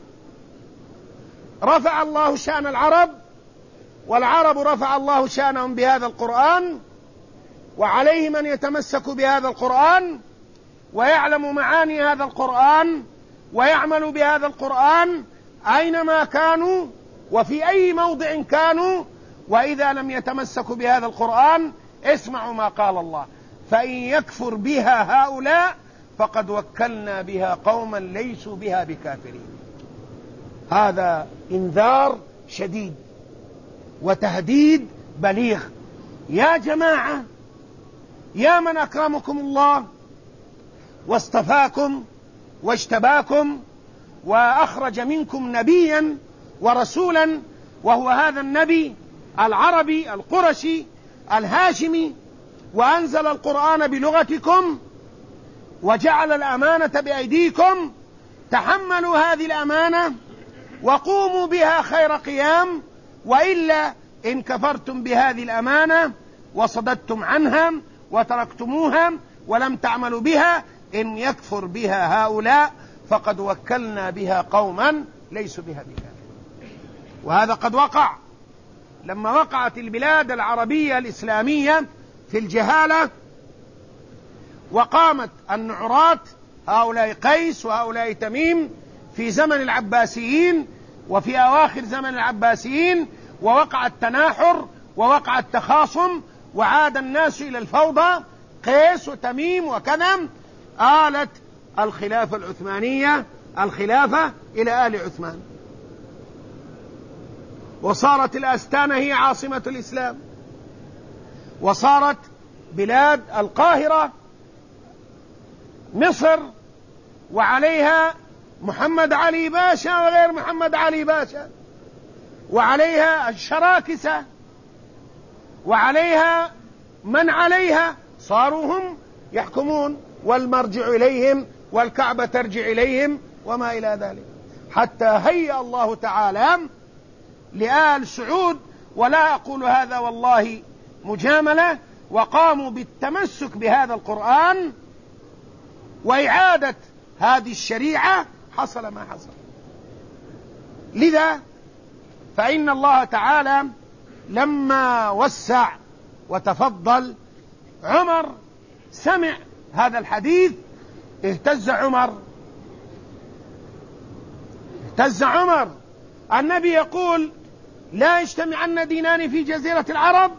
Speaker 1: رفع الله شأن العرب، والعرب رفع الله شأنهم بهذا القرآن، وعليهم أن يتمسكوا بهذا القرآن ويعلموا معاني هذا القرآن ويعملوا بهذا القرآن أينما كانوا وفي أي موضع كانوا. وإذا لم يتمسكوا بهذا القرآن اسمعوا ما قال الله: فإن يكفر بها هؤلاء فقد وكلنا بها قوما ليسوا بها بكافرين. هذا إنذار شديد وتهديد بليغ. يا جماعة، يا من أكرمكم الله واصطفاكم واجتباكم وأخرج منكم نبيا ورسولا، وهو هذا النبي العربي القرشي الهاشمي، وأنزل القرآن بلغتكم وجعل الأمانة بأيديكم، تحملوا هذه الأمانة وقوموا بها خير قيام، وإلا إن كفرتم بهذه الأمانة وصددتم عنها وتركتموها ولم تعملوا بها، إن يكفر بها هؤلاء فقد وكلنا بها قوما ليسوا بها بكافرين. وهذا قد وقع لما وقعت البلاد العربية الإسلامية في الجهالة، وقامت النعرات، هؤلاء قيس وهؤلاء تميم، في زمن العباسيين وفي أواخر زمن العباسيين، ووقع التناحر ووقع التخاصم وعاد الناس إلى الفوضى. قيس وتميم وكذا، آلت الخلافة العثمانية الخلافة إلى آل عثمان، وصارت الأستانة هي عاصمة الإسلام، وصارت بلاد القاهرة مصر، وعليها محمد علي باشا وغير محمد علي باشا، وعليها الشراكسة، وعليها من عليها، صاروا هم يحكمون، والمرجع إليهم والكعبة ترجع إليهم وما إلى ذلك، حتى هيأ الله تعالى لآل سعود، ولا أقول هذا والله مجاملة، وقاموا بالتمسك بهذا القرآن وإعادة هذه الشريعة، حصل ما حصل. لذا فإن الله تعالى لما وسع وتفضل، عمر سمع هذا الحديث، اهتز عمر. النبي يقول: لا يجتمعن دينان في جزيرة العرب،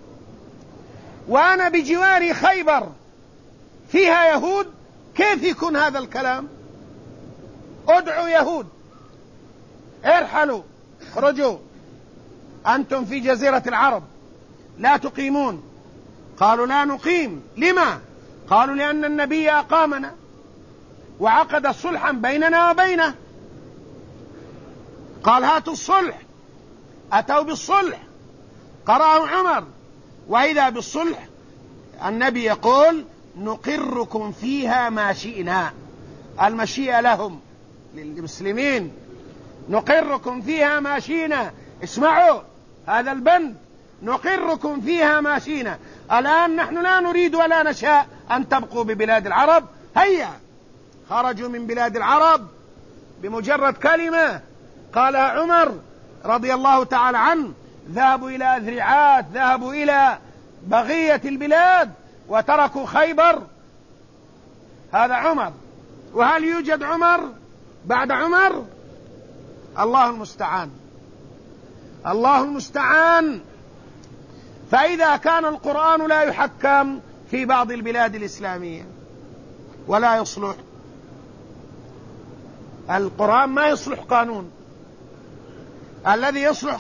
Speaker 1: وأنا بجواري خيبر فيها يهود، كيف يكون هذا الكلام؟ ادعوا يهود، ارحلوا، اخرجوا، أنتم في جزيرة العرب لا تقيمون. قالوا: لا نقيم. لما؟ قالوا: لأن النبي أقامنا وعقد صلحا بيننا وبينه. قال: هاتوا الصلح. أتوا بالصلح، قرأه عمر، وإذا بالصلح النبي يقول نقركم فيها ما شئنا، المشيئة لهم للمسلمين، نقركم فيها ما شئنا. اسمعوا هذا البند، نقركم فيها ما شئنا. الآن نحن لا نريد ولا نشاء أن تبقوا ببلاد العرب، هيا خرجوا من بلاد العرب بمجرد كلمة قالها عمر رضي الله تعالى عنه، ذهبوا إلى أذرعات، ذهبوا إلى بقية البلاد وتركوا خيبر. هذا عمر. وهل يوجد عمر بعد عمر؟ الله المستعان، الله المستعان. فإذا كان القرآن لا يحكم في بعض البلاد الإسلامية ولا يصلح، القرآن ما يصلح قانون، الذي يصلح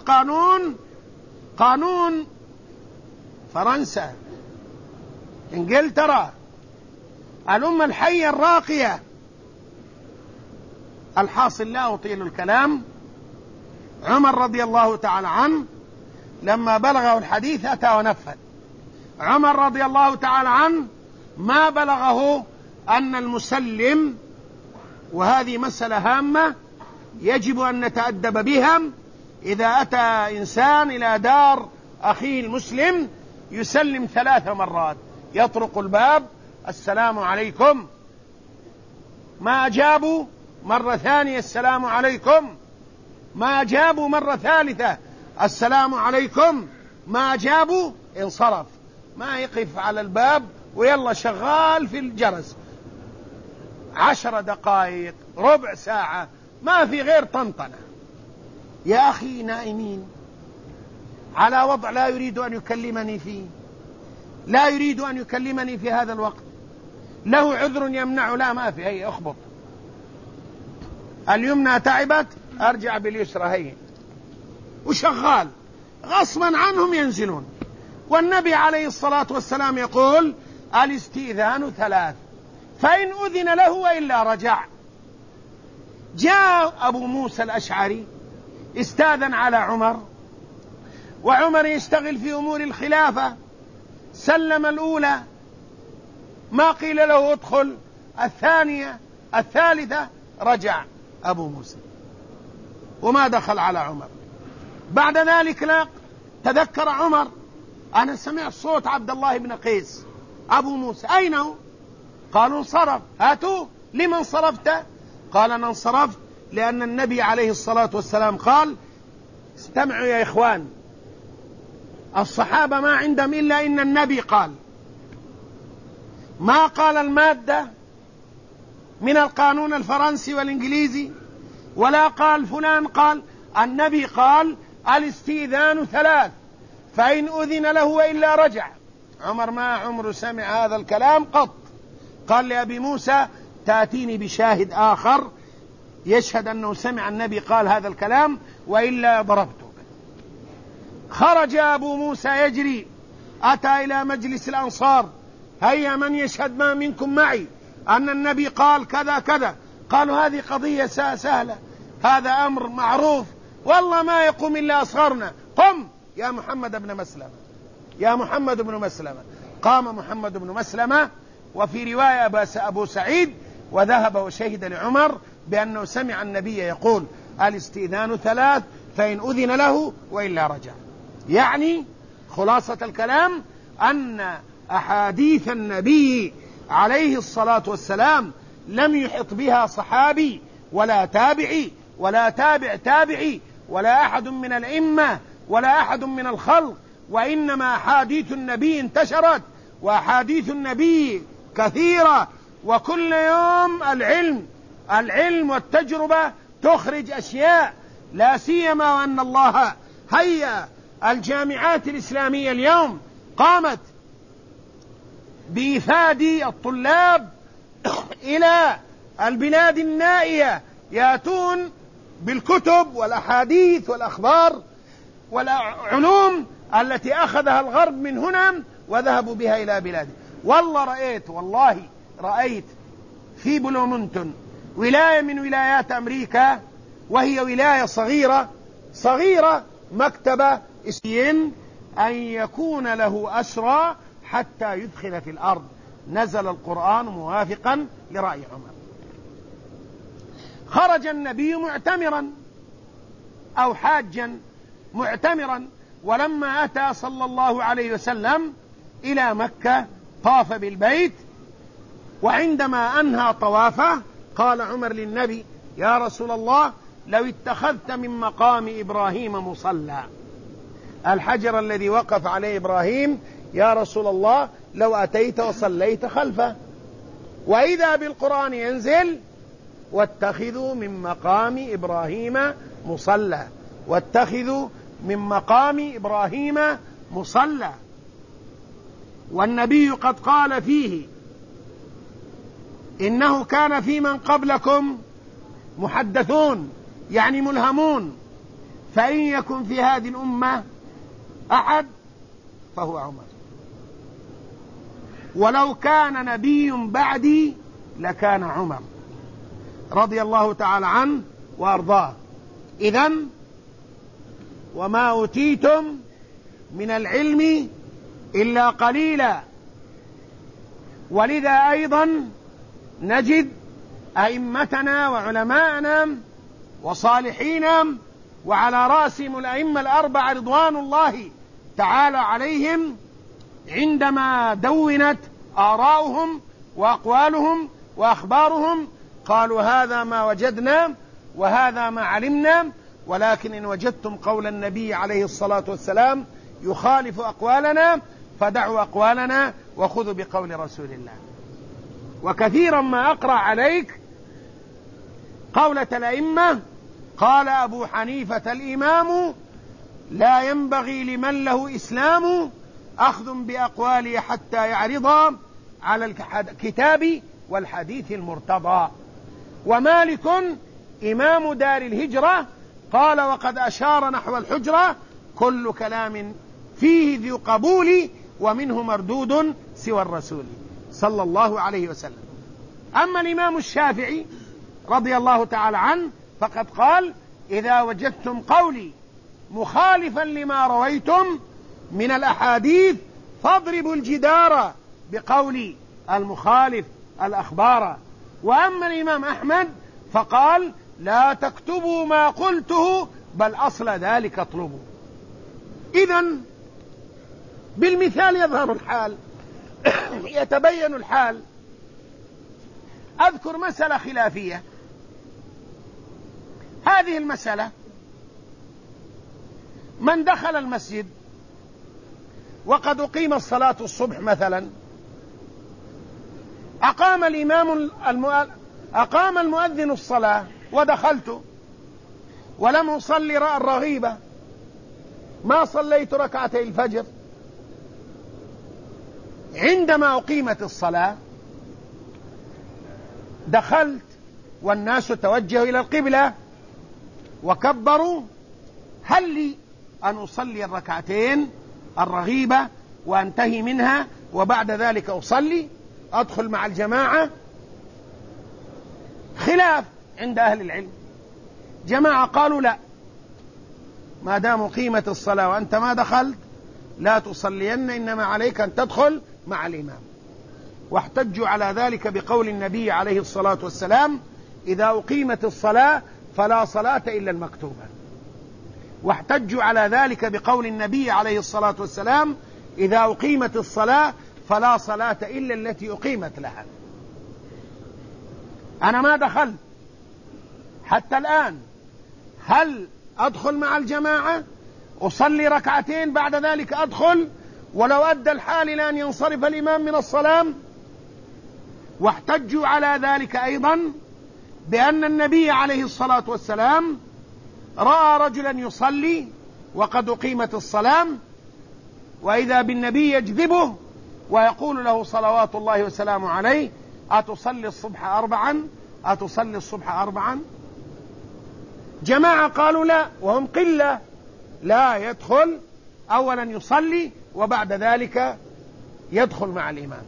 Speaker 1: قانون فرنسا، إنجلترا، الأمة الحية الراقية. الحاصل لا أطيل الكلام. عمر رضي الله تعالى عنه لما بلغه الحديث أتى ونفذ. عمر رضي الله تعالى عنه ما بلغه أن المسلم، وهذه مسألة هامة يجب أن نتأدب بها، إذا أتى إنسان إلى دار أخيه المسلم يسلم 3 مرات، يطرق الباب السلام عليكم، ما أجابوا مرة ثانية السلام عليكم، ما أجابوا مرة ثالثة السلام عليكم، ما أجابوا انصرف، ما يقف على الباب ويلا شغال في الجرس 10 دقائق ربع ساعة، ما في غير طنطنة. يا أخي نائمين على وضع لا يريد أن يكلمني فيه، لا يريد أن يكلمني في هذا الوقت، له عذر يمنعه، لا ما في، هي اخبط اليمنى تعبت أرجع باليسرى، هي وشغال غصبا عنهم ينزلون. والنبي عليه الصلاة والسلام يقول الاستئذان 3، فإن أذن له وإلا رجع. جاء أبو موسى الأشعري استاذن على عمر، وعمر يشتغل في أمور الخلافة، سلم الأولى، ما قيل له ادخل، الثانية، الثالثة، رجع أبو موسى وما دخل على عمر. بعد ذلك لا تذكر عمر أنا سمعت صوت عبد الله بن قيس. أبو موسى أين هو؟ قالوا انصرف. هاتوا، لمن انصرفت؟ قال أنا انصرفت لأن النبي عليه الصلاة والسلام قال استمعوا يا إخوان، الصحابة ما عندهم إلا إن النبي قال، ما قال المادة من القانون الفرنسي والإنجليزي، ولا قال فلان قال، النبي قال الاستئذان 3، فإن أذن له وإلا رجع. عمر ما عمره سمع هذا الكلام قط، قال لأبي موسى تأتيني بشاهد آخر يشهد أنه سمع النبي قال هذا الكلام وإلا ضربته. خرج أبو موسى يجري، أتى إلى مجلس الأنصار، هيا من يشهد ما منكم معي أن النبي قال كذا كذا. قالوا هذه قضية سهلة، هذا أمر معروف، والله ما يقوم إلا أصغرنا، قم يا محمد بن مسلمة، يا محمد بن مسلمة. قام محمد بن مسلمة، وفي رواية أبو سعيد وذهب وشهد لعمر بأنه سمع النبي يقول الاستئذان 3، فإن أذن له وإلا رجع. يعني خلاصة الكلام أن أحاديث النبي عليه الصلاة والسلام لم يحط بها صحابي ولا تابعي ولا تابع تابعي ولا أحد من الأئمة ولا أحد من الخلق، وإنما أحاديث النبي انتشرت، وأحاديث النبي كثيرة، وكل يوم العلم والتجربة تخرج أشياء، لا سيما وأن الله هيا الجامعات الإسلامية اليوم قامت بإفاد الطلاب إلى البلاد النائية، يأتون بالكتب والأحاديث والأخبار والعلوم التي أخذها الغرب من هنا وذهبوا بها إلى بلاده. والله رأيت في بلومنتون، ولاية من ولايات أمريكا، وهي ولاية صغيرة مكتبة اسين أن يكون له أسرى حتى يدخل في الأرض. نزل القرآن موافقا لرأي عمر. خرج النبي معتمرا أو حاجا معتمرا، ولما أتى صلى الله عليه وسلم إلى مكة طاف بالبيت، وعندما أنهى طوافه قال عمر للنبي: يا رسول الله، لو اتخذت من مقام إبراهيم مصلى، الحجر الذي وقف عليه إبراهيم، يا رسول الله لو أتيت وصليت خلفه. وإذا بالقرآن ينزل: واتخذوا من مقام إبراهيم مصلى، واتخذوا من مقام إبراهيم مصلى. والنبي قد قال فيه: إنه كان في من قبلكم محدثون، يعني ملهمون، فإن يكن في هذه الأمة أحد فهو عمر، ولو كان نبي بعدي لكان عمر، رضي الله تعالى عنه وأرضاه. إذن وما أوتيتم من العلم إلا قليلا. ولذا أيضا نجد أئمتنا وعلماءنا وصالحينا، وعلى رأسهم الأئمة الأربعة رضوان الله تعالى عليهم، عندما دونت آراؤهم وأقوالهم وأخبارهم قالوا: هذا ما وجدنا وهذا ما علمنا، ولكن إن وجدتم قول النبي عليه الصلاة والسلام يخالف أقوالنا فدعوا أقوالنا وخذوا بقول رسول الله. وكثيرا ما أقرأ عليك قولة الأئمة: قال أبو حنيفة الإمام: لا ينبغي لمن له إسلام أخذ بأقواله حتى يعرض على الكتاب والحديث المرتضى. ومالك إمام دار الهجرة قال: وقد أشار نحو الحجرة: كل كلام فيه ذي قبول ومنه مردود سوى الرسول صلى الله عليه وسلم. أما الإمام الشافعي رضي الله تعالى عنه فقد قال: إذا وجدتم قولي مخالفا لما رويتم من الأحاديث فاضربوا الجدار بقول المخالف الأخبار. وأما الإمام أحمد فقال: لا تكتبوا ما قلته بل أصل ذلك اطلبوا. إذن بالمثال يظهر الحال يتبين الحال. أذكر مسألة خلافية. هذه المسألة: من دخل المسجد وقد أقيم الصلاة الصبح مثلا، أقام المؤذن الصلاة ودخلت ولم أصلي الرغيبة، ما صليت ركعتي الفجر. عندما أقيمت الصلاة دخلت والناس توجهوا إلى القبلة وكبروا، هل لي أن أصلي الركعتين الرغيبة وأنتهي منها وبعد ذلك أصلي أدخل مع الجماعة؟ خلاف عند أهل العلم. جماعة قالوا: لا، ما دام قيمت الصلاة وأنت ما دخلت لا تصلين، إنما عليك أن تدخل مع الإمام. واحتجوا على ذلك بقول النبي عليه الصلاة والسلام: إذا أقيمت الصلاة فلا صلاة إلا المكتوبة. واحتجوا على ذلك بقول النبي عليه الصلاة والسلام: إذا أقيمت الصلاة فلا صلاة إلا التي أقيمت لها. أنا ما دخلت حتى الآن، هل أدخل مع الجماعة أصلي ركعتين بعد ذلك أدخل ولو أدى الحال إلى أن ينصرف الإمام من الصلاة؟ واحتجوا على ذلك أيضا بأن النبي عليه الصلاة والسلام رأى رجلا يصلي وقد أقيمت الصلاة، وإذا بالنبي يجذبه ويقول له صلوات الله وسلامه عليه: أتصلي الصبح 4؟ أتصلي الصبح 4؟ جماعة قالوا: لا، وهم قلة، لا، يدخل أولا يصلي وبعد ذلك يدخل مع الإمام.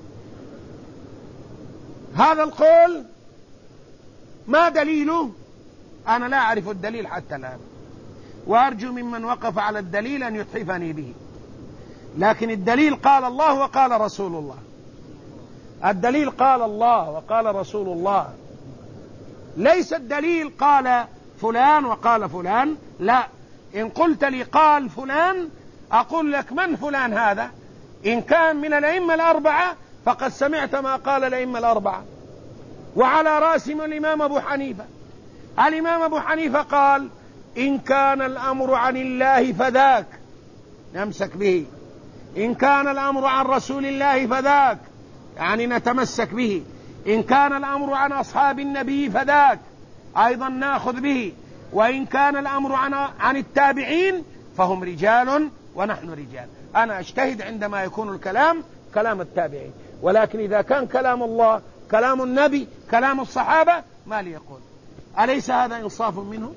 Speaker 1: هذا القول ما دليله؟ أنا لا أعرف الدليل حتى الآن. وأرجو ممن وقف على الدليل أن يتحفني به. لكن الدليل قال الله وقال رسول الله، الدليل قال الله وقال رسول الله، ليس الدليل قال فلان وقال فلان. لا، إن قلت لي قال فلان أقول لك من فلان هذا؟ إن كان من الأئمة الأربعة فقد سمعت ما قال الأئمة الأربعة، وعلى رأسهم الإمام أبو حنيفة. الإمام أبو حنيفة قال إن كان الأمر عن الله فذاك نمسك به، إن كان الأمر عن رسول الله فذاك يعني نتمسك به، إن كان الأمر عن أصحاب النبي فذاك أيضا نأخذ به، وإن كان الأمر عن التابعين فهم رجال ونحن رجال. أنا أجتهد عندما يكون الكلام كلام التابعين، ولكن إذا كان كلام الله كلام النبي كلام الصحابة ما لي يقول. أليس هذا إنصاف منه؟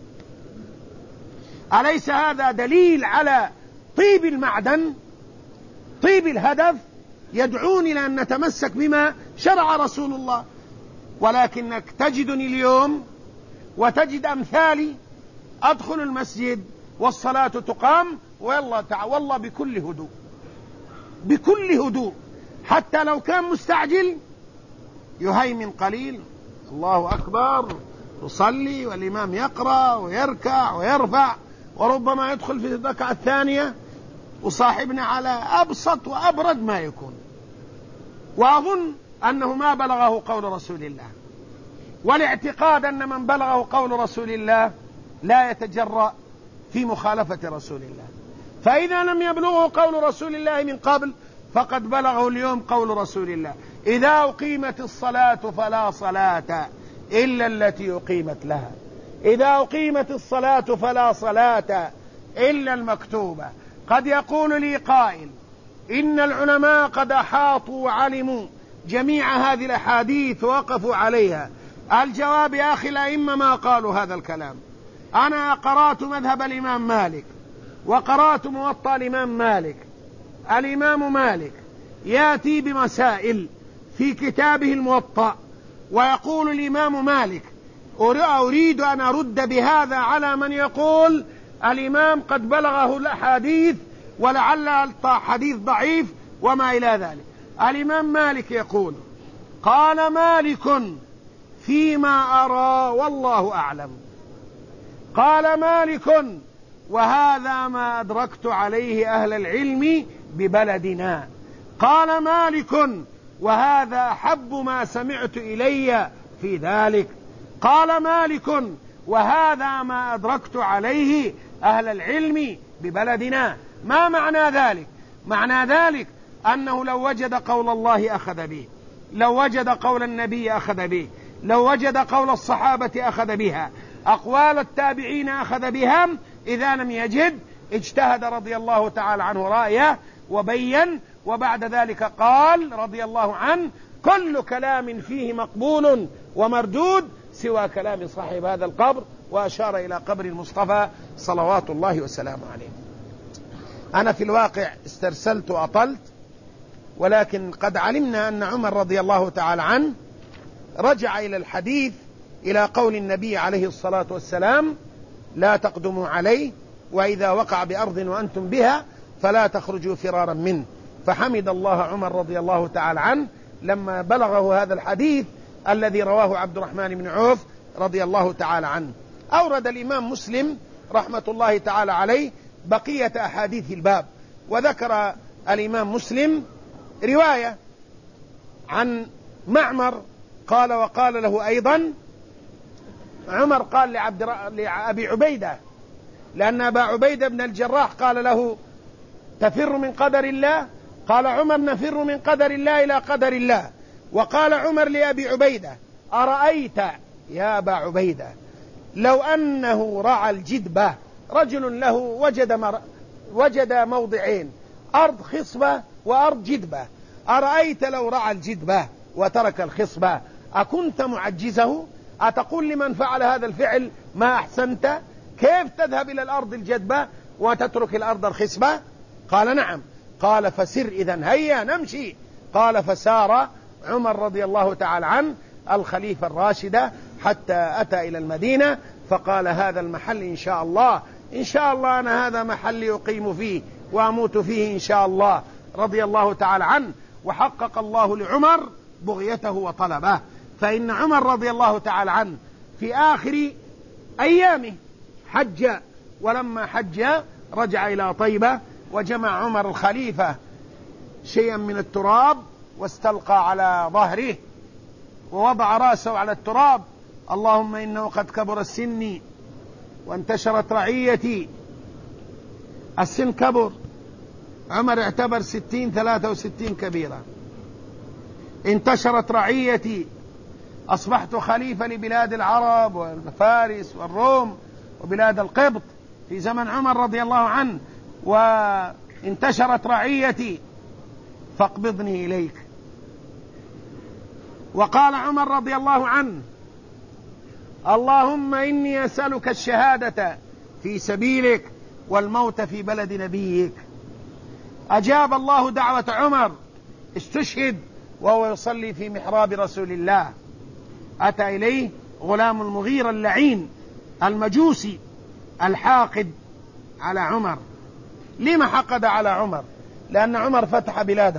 Speaker 1: أليس هذا دليل على طيب المعدن، طيب الهدف، يدعون إلى أن نتمسك بما شرع رسول الله؟ ولكنك تجدني اليوم وتجد أمثالي أدخل المسجد والصلاة تقام والله بكل هدوء، بكل هدوء، حتى لو كان مستعجل يهيمن قليل، الله أكبر، يصلي والإمام يقرأ ويركع ويرفع، وربما يدخل في الركعة الثانية وصاحبنا على أبسط وأبرد ما يكون، وأظن أنه ما بلغه قول رسول الله، والاعتقاد أن من بلغه قول رسول الله لا يتجرأ في مخالفة رسول الله. فإذا لم يبلغه قول رسول الله من قبل فقد بلغه اليوم قول رسول الله: إذا أقيمت الصلاة فلا صلاة إلا التي أقيمت لها، إذا أقيمت الصلاة فلا صلاة إلا المكتوبة. قد يقول لي قائل: إن العلماء قد أحاطوا وعلموا جميع هذه الأحاديث ووقفوا عليها. الجواب: يا أخي الأئمة ما قالوا هذا الكلام. أنا قرأت مذهب الإمام مالك وقرأت موطأ الإمام مالك. الإمام مالك يأتي بمسائل في كتابه الموطأ ويقول الإمام مالك: أريد أن أرد بهذا على من يقول الإمام قد بلغه الأحاديث ولعل الحديث ضعيف وما إلى ذلك. الإمام مالك يقول: قال مالك فيما أرى والله أعلم. قال مالك: وهذا ما أدركت عليه أهل العلم ببلدنا. قال مالك: وهذا أحب ما سمعت إلي في ذلك. قال مالك: وهذا ما أدركت عليه أهل العلم ببلدنا. ما معنى ذلك؟ معنى ذلك أنه لو وجد قول الله أخذ به، لو وجد قول النبي أخذ به، لو وجد قول الصحابة أخذ بها، أقوال التابعين أخذ بها. إذا لم يجد اجتهد رضي الله تعالى عنه رأيه وبين، وبعد ذلك قال رضي الله عنه: كل كلام فيه مقبول ومردود سوى كلام صاحب هذا القبر، وأشار إلى قبر المصطفى صلوات الله وسلامه عليه. أنا في الواقع استرسلت وأطلت، ولكن قد علمنا أن عمر رضي الله تعالى عنه رجع إلى الحديث إلى قول النبي عليه الصلاة والسلام: لا تقدموا عليه، وإذا وقع بأرض وأنتم بها فلا تخرجوا فرارا منه. فحمد الله عمر رضي الله تعالى عنه لما بلغه هذا الحديث الذي رواه عبد الرحمن بن عوف رضي الله تعالى عنه. أورد الإمام مسلم رحمة الله تعالى عليه بقية أحاديث الباب، وذكر الإمام مسلم رواية عن معمر قال: وقال له أيضا عمر قال لأبي عبيدة، لأن أبا عبيدة بن الجراح قال له: تفر من قدر الله؟ قال عمر: نفر من قدر الله إلى قدر الله. وقال عمر لأبي عبيدة: أرأيت يا أبا عبيدة لو أنه رعى الجدبة، رجل له وجد موضعين، أرض خصبة وأرض جدبة، أرأيت لو رعى الجدبة وترك الخصبة أكنت معجزه؟ أتقول لمن فعل هذا الفعل ما أحسنت؟ كيف تذهب إلى الأرض الجدبة وتترك الأرض الخصبة؟ قال: نعم. قال: فسر إذن، هيا نمشي. قال: فسار عمر رضي الله تعالى عنه الخليفة الراشدة حتى أتى إلى المدينة، فقال: هذا المحل إن شاء الله إن شاء الله أنا هذا محلي أقيم فيه وأموت فيه إن شاء الله، رضي الله تعالى عنه. وحقق الله لعمر بغيته وطلبه، فإن عمر رضي الله تعالى عنه في آخر أيامه حج، ولما حج رجع إلى طيبة، وجمع عمر الخليفة شيئا من التراب واستلقى على ظهره ووضع رأسه على التراب: اللهم إنه قد كبر السن وانتشرت رعيتي. السن كبر، عمر اعتبر 63 كبيرة. انتشرت رعيتي، أصبحت خليفة لبلاد العرب والفارس والروم وبلاد القبط في زمن عمر رضي الله عنه، وانتشرت رعيتي فاقبضني إليك. وقال عمر رضي الله عنه: اللهم إني أسألك الشهادة في سبيلك والموت في بلد نبيك. أجاب الله دعوة عمر، استشهد وهو يصلي في محراب رسول الله. أتى إليه غلام المغيرة اللعين المجوسي الحاقد على عمر. لما حقد على عمر؟ لأن عمر فتح بلاده،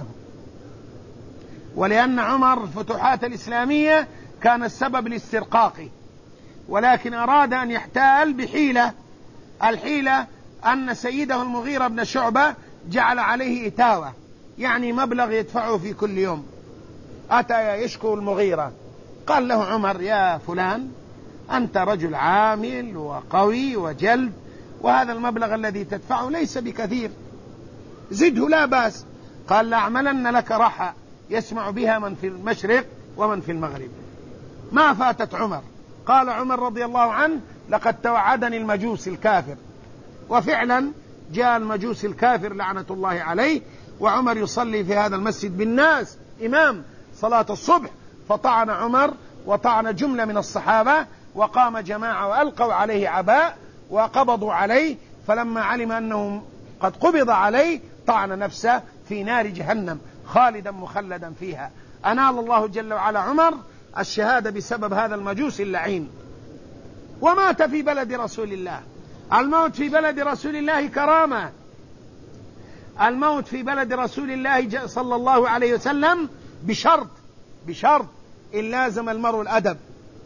Speaker 1: ولأن عمر الفتوحات الإسلامية كان السبب لاسترقاقه، ولكن أراد أن يحتال بحيلة. الحيلة أن سيده المغيرة بن شعبة جعل عليه إتاوة، يعني مبلغ يدفعه في كل يوم. أتى يشكو المغيرة، قال له عمر: يا فلان، أنت رجل عامل وقوي وجلد، وهذا المبلغ الذي تدفعه ليس بكثير، زده لا بأس. قال: لأعملن لك رحى يسمع بها من في المشرق ومن في المغرب. ما فاتت عمر. قال عمر رضي الله عنه: لقد توعدني المجوس الكافر. وفعلا جاء المجوس الكافر لعنة الله عليه، وعمر يصلي في هذا المسجد بالناس إمام صلاة الصبح، فطعن عمر وطعن جملة من الصحابة، وقام جماعة وألقوا عليه عباء وقبضوا عليه، فلما علم أنه قد قبض عليه طعن نفسه في نار جهنم خالدا مخلدا فيها. أنال الله جل وعلا عمر الشهادة بسبب هذا المجوس اللعين، ومات في بلد رسول الله. الموت في بلد رسول الله كرامة. الموت في بلد رسول الله صلى الله عليه وسلم بشرط إن لازم المرء الأدب،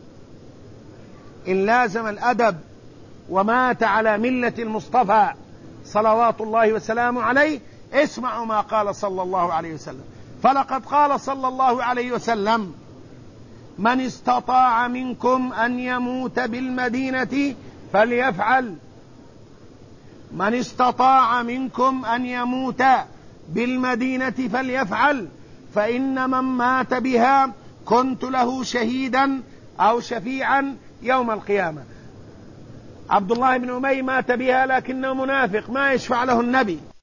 Speaker 1: إن لازم الأدب ومات على ملة المصطفى صلوات الله وسلامه عليه. اسمعوا ما قال صلى الله عليه وسلم: فلقد قال صلى الله عليه وسلم: من استطاع منكم أن يموت بالمدينة فليفعل. من استطاع منكم أن يموت بالمدينة فليفعل، فإن من مات بها كنت له شهيدا أو شفيعا يوم القيامة. عبد الله بن أمية مات بها لكنه منافق، ما يشفع له النبي.